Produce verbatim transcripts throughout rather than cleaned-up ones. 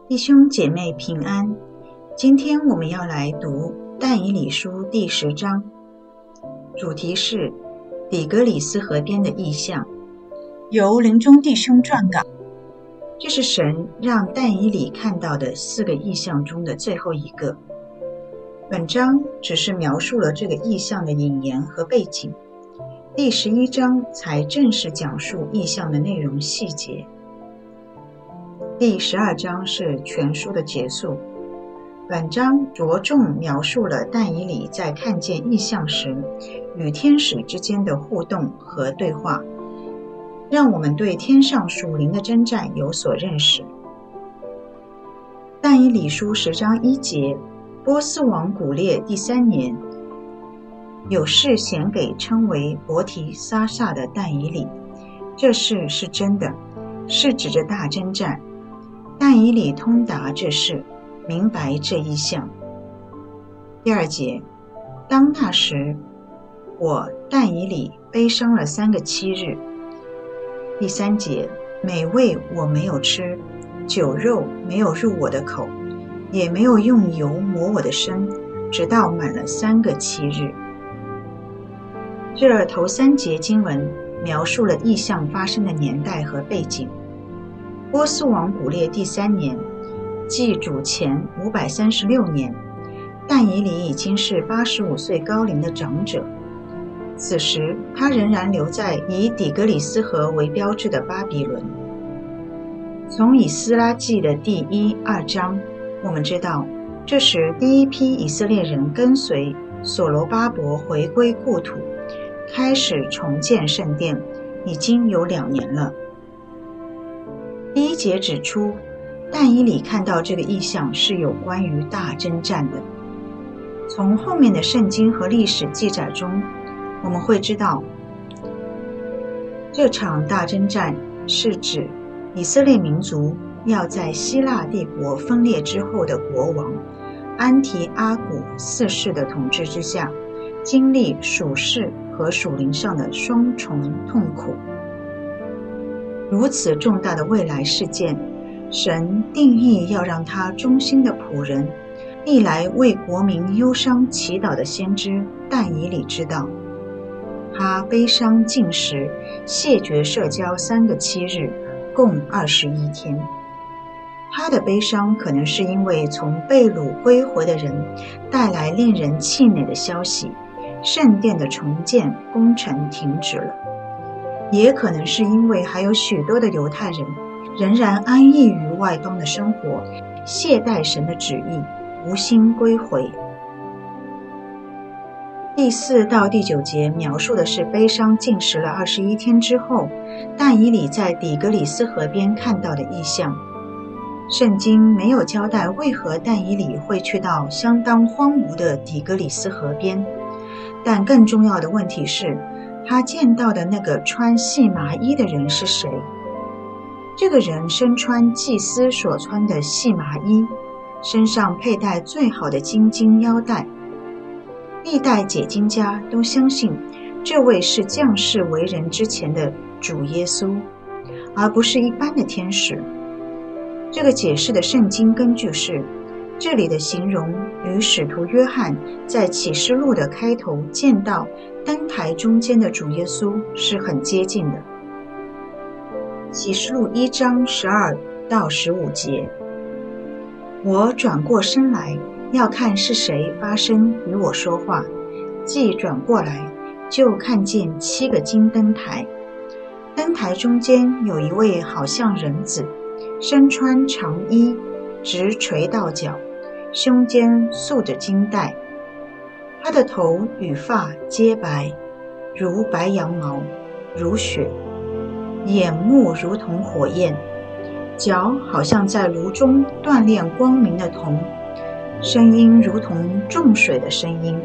弟兄姐妹平安，今天我们要来读但以理书第十章，主题是底格里斯河边的异象，由林中弟兄撰稿。这是神让但以理看到的四个异象中的最后一个。本章只是描述了这个异象的引言和背景，第十一章才正式讲述异象的内容细节。第十二章是全书的结束。本章着重描述了但以理在看见异象时与天使之间的互动和对话，让我们对天上属灵的征战有所认识。但以理书十章一节，波斯王古列第三年，有事显给称为伯提撒撒的但以理，这事是真的，是指着大征战。但以理通达这事，明白这异象。第二节，当那时，我但以理悲伤了三个七日。第三节，美味我没有吃，酒肉没有入我的口，也没有用油抹我的身，直到满了三个七日。这头三节经文描述了异象发生的年代和背景。波斯王古列第三年，即主前五百三十六年，但以理已经是八十五岁高龄的长者。此时他仍然留在以底格里斯河为标志的巴比伦。从以斯拉记的第一、二章，我们知道，这时第一批以色列人跟随所罗巴伯回归故土，开始重建圣殿，已经有两年了。第一节指出，但以理看到这个异象是有关于大征战的。从后面的圣经和历史记载中，我们会知道，这场大征战是指以色列民族要在希腊帝国分裂之后的国王安提阿古四世的统治之下，经历属世和属灵上的双重痛苦。如此重大的未来事件，神定义要让他忠心的仆人，历来为国民忧伤祈祷的先知但以理知道。他悲伤禁食，谢绝社交三个七日，共二十一天。他的悲伤可能是因为从被掳归回的人带来令人气馁的消息，圣殿的重建工程停止了，也可能是因为还有许多的犹太人仍然安逸于外邦的生活，懈怠神的旨意，无心归回。第四到第九节描述的是悲伤禁食了二十一天之后，但以理在底格里斯河边看到的异象。圣经没有交代为何但以理会去到相当荒芜的底格里斯河边，但更重要的问题是，他见到的那个穿细麻衣的人是谁？这个人身穿祭司所穿的细麻衣，身上佩戴最好的金金腰带。历代解经家都相信这位是降世为人之前的主耶稣，而不是一般的天使。这个解释的圣经根据是，这里的形容与使徒约翰在启示录的开头见到灯台中间的主耶稣是很接近的。启示录一章十二到十五节，我转过身来，要看是谁发声与我说话，既转过来，就看见七个金灯台，灯台中间有一位好像人子，身穿长衣，直垂到脚，胸间束着金带，他的头与发皆白，如白羊毛，如雪，眼目如同火焰，脚好像在炉中锻炼光明的铜，声音如同重水的声音。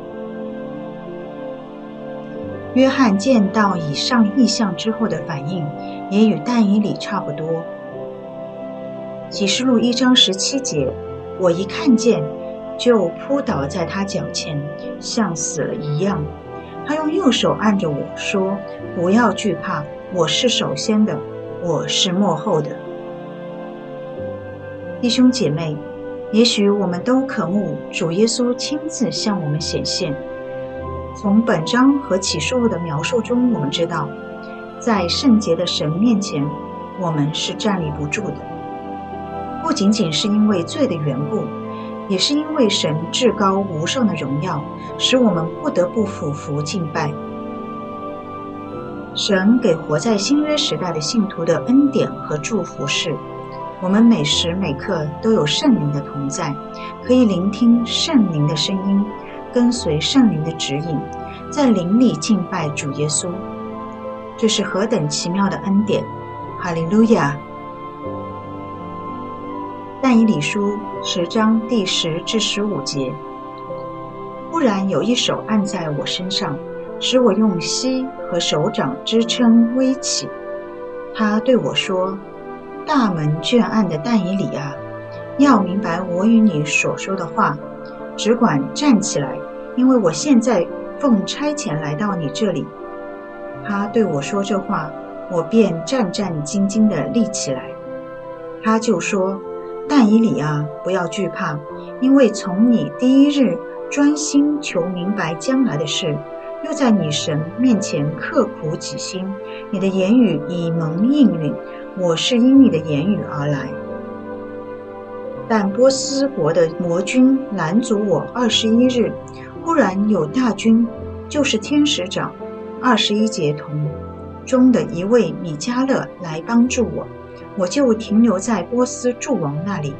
约翰见到以上异象之后的反应，也与但以理差不多。启示录一章十七节，我一看见，就扑倒在他脚前，像死了一样。他用右手按着我说，不要惧怕，我是首先的，我是末后的。 弟兄姐妹，也许我们都渴慕主耶稣亲自向我们显现。从本章和启示录的描述中，我们知道，在圣洁的神面前，我们是站立不住的。不仅仅是因为罪的缘故，也是因为神至高无上的荣耀，使我们不得不俯伏敬拜。神给活在新约时代的信徒的恩典和祝福是，我们每时每刻都有圣灵的同在，可以聆听圣灵的声音，跟随圣灵的指引，在灵里敬拜主耶稣。这是何等奇妙的恩典！哈利路亚！但以理书十章第十至十五节，忽然有一手按在我身上，使我用膝和手掌支撑微起。他对我说：大门卷案的但以理啊，要明白我与你所说的话，只管站起来，因为我现在奉差遣来到你这里。他对我说这话，我便战战兢兢地立起来。他就说：但以理啊，不要惧怕，因为从你第一日专心求明白将来的事，又在你神面前刻苦己心，你的言语已蒙应允，我是因你的言语而来。但波斯国的魔军拦阻我二十一日，忽然有大军，就是天使长二十一节同中的一位米迦勒来帮助我，我就停留在波斯诸王那里。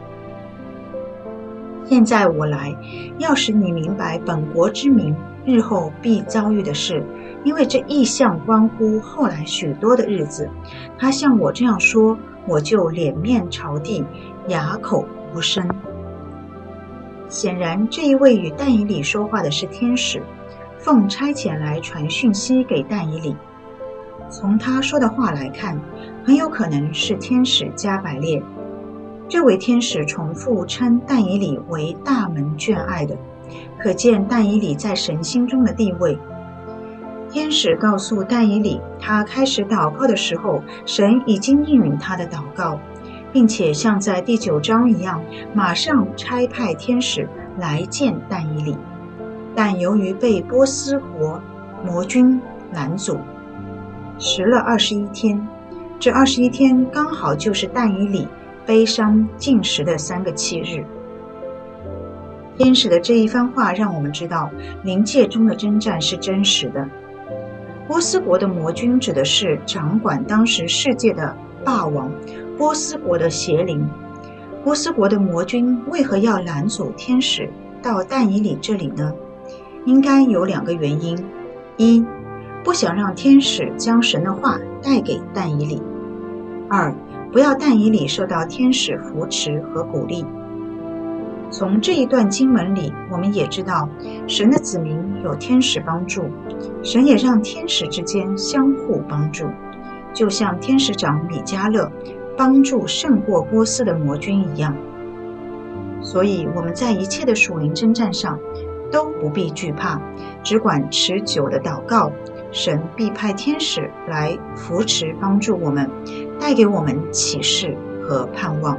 现在我来，要使你明白本国之民日后必遭遇的事，因为这异象关乎后来许多的日子。他向我这样说，我就脸面朝地，哑口无声。显然，这一位与但以理说话的是天使，奉差遣来传讯息给但以理。从他说的话来看，很有可能是天使加百列。这位天使重复称但以理为大门眷爱的，可见但以理在神心中的地位。天使告诉但以理，他开始祷告的时候，神已经应允他的祷告，并且像在第九章一样，马上差派天使来见但以理。但由于被波斯国魔军拦阻，迟了二十一天。这二十一天刚好就是但以理悲伤禁食的三个七日。天使的这一番话让我们知道，灵界中的征战是真实的。波斯国的魔军指的是掌管当时世界的霸王，波斯国的邪灵。波斯国的魔军为何要拦阻天使到但以理这里呢？应该有两个原因：一，不想让天使将神的话带给但以理；二，不要但以理受到天使扶持和鼓励。从这一段经文里，我们也知道神的子民有天使帮助，神也让天使之间相互帮助，就像天使长米迦勒帮助胜过波斯的魔军一样。所以我们在一切的属灵征战上都不必惧怕，只管持久的祷告，神必派天使来扶持帮助我们，带给我们启示和盼望。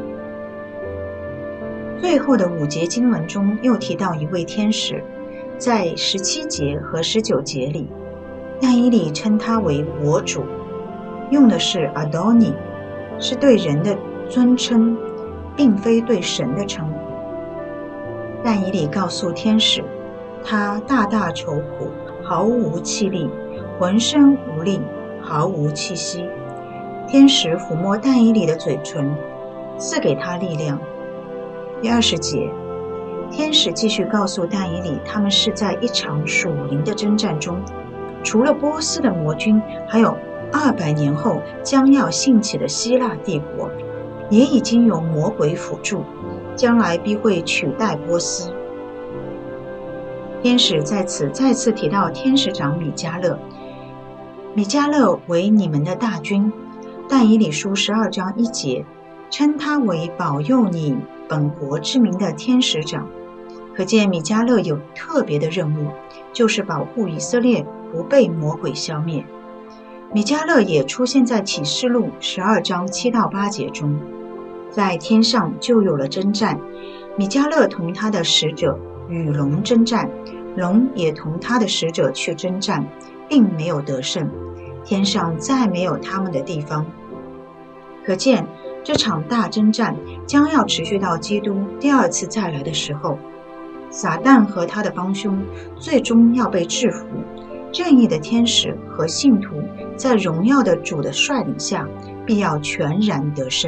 最后的五节经文中又提到一位天使，在十七节和十九节里，但以理称他为我主，用的是 Adoni， 是对人的尊称，并非对神的称呼。但以理告诉天使，他大大愁苦，毫无气力，浑身无力，毫无气息。天使抚摸但以理的嘴唇，赐给他力量。第二十节，天使继续告诉但以理，他们是在一场属灵的征战中，除了波斯的魔军，还有二百年后将要兴起的希腊帝国，也已经有魔鬼辅助，将来必会取代波斯。天使在此再次提到天使长米迦勒，米迦勒为你们的大军。但以理书十二章一节称他为保佑你本国之民的天使长，可见米迦勒有特别的任务，就是保护以色列不被魔鬼消灭。米迦勒也出现在启示录十二章七到八节中。 在天上就有了征战，米迦勒同他的使者与龙征战，龙也同他的使者去征战，并没有得胜，天上再没有他们的地方。可见这场大征战将要持续到基督第二次再来的时候。撒旦和他的帮凶最终要被制服，正义的天使和信徒在荣耀的主的率领下必要全然得胜。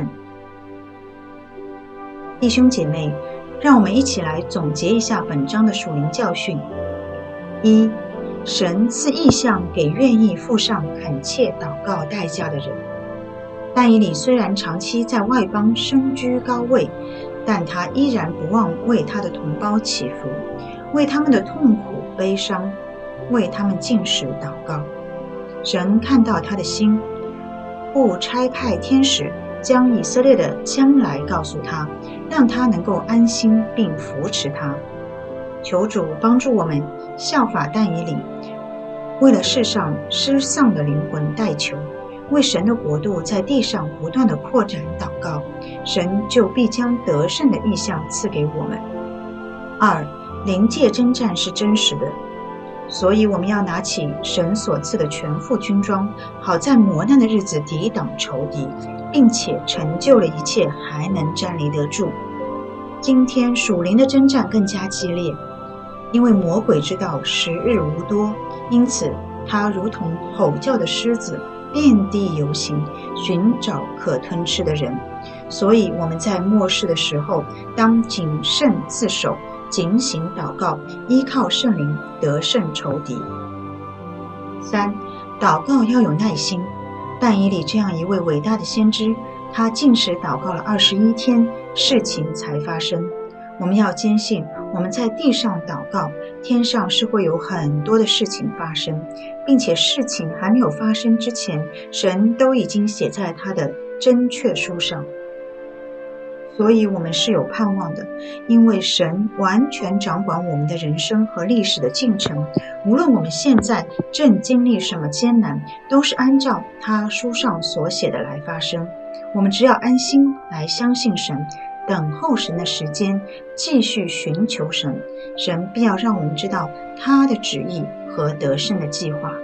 弟兄姐妹，让我们一起来总结一下本章的属灵教训。一、神赐异象给愿意付上恳切祷告代价的人。但以理虽然长期在外邦身居高位，但他依然不忘为他的同胞祈福，为他们的痛苦悲伤，为他们禁食祷告。神看到他的心，故差派天使将以色列的将来告诉他，让他能够安心并扶持他。求主帮助我们效法但以理，为了世上失丧的灵魂代求，为神的国度在地上不断的扩展祷告，神就必将得胜的异象赐给我们。二、灵界征战是真实的，所以我们要拿起神所赐的全副军装，好在磨难的日子抵挡仇敌，并且成就了一切，还能站立得住。今天属灵的征战更加激烈，因为魔鬼知道时日无多，因此他如同吼叫的狮子，遍地游行，寻找可吞吃的人。所以我们在末世的时候，当谨慎自守，警醒祷告，依靠圣灵得胜仇敌。三、祷告要有耐心。但以理这样一位伟大的先知，他禁食祷告了二十一天，事情才发生。我们要坚信，我们在地上祷告，天上是会有很多的事情发生，并且事情还没有发生之前，神都已经写在他的真确书上。所以我们是有盼望的，因为神完全掌管我们的人生和历史的进程，无论我们现在正经历什么艰难，都是按照他书上所写的来发生。我们只要安心来相信神，等候神的时间，继续寻求神，神必要让我们知道他的旨意和得胜的计划。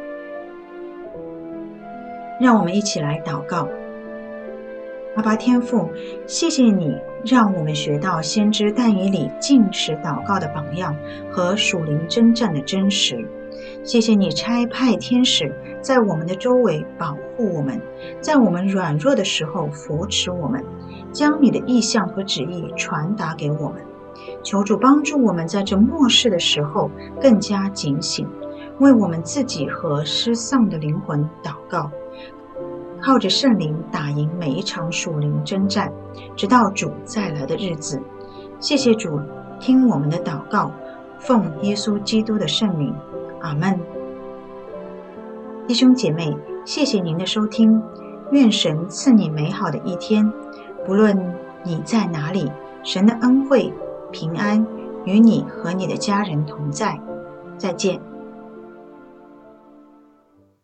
让我们一起来祷告。阿爸天父，谢谢你让我们学到先知但以理禁食祷告的榜样和属灵征战的真实。谢谢你差派天使在我们的周围保护我们，在我们软弱的时候扶持我们，将你的意象和旨意传达给我们。求主帮助我们在这末世的时候更加警醒，为我们自己和失丧的灵魂祷告，靠着圣灵打赢每一场属灵征战，直到主再来的日子。谢谢主听我们的祷告，奉耶稣基督的圣名，阿们。弟兄姐妹，谢谢您的收听，愿神赐你美好的一天。不论你在哪里，神的恩惠平安与你和你的家人同在。再见。